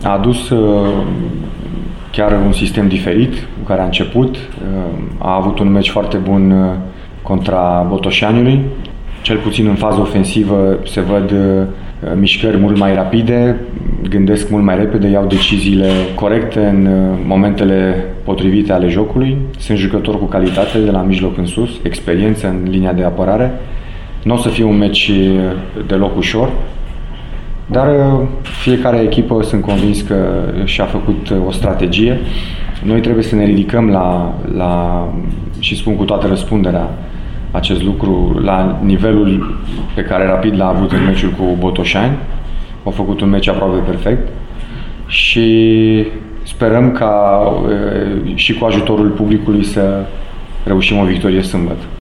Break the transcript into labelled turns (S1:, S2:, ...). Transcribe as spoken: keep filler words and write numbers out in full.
S1: a adus chiar un sistem diferit cu care a început. A avut un meci foarte bun contra Botoșaniului. Cel puțin în fază ofensivă se văd mișcări mult mai rapide, gândesc mult mai repede, iau deciziile corecte în momentele potrivite ale jocului. Sunt jucători cu calitate de la mijloc în sus, experiență în linia de apărare. Nu o să fie un meci deloc ușor, dar fiecare echipă sunt convins că și-a făcut o strategie. Noi trebuie să ne ridicăm la, la și spun cu toată răspunderea acest lucru, la nivelul pe care Rapid l-a avut în meciul cu Botoșani. Au făcut un meci aproape perfect și sperăm ca și cu ajutorul publicului să reușim o victorie sâmbătă.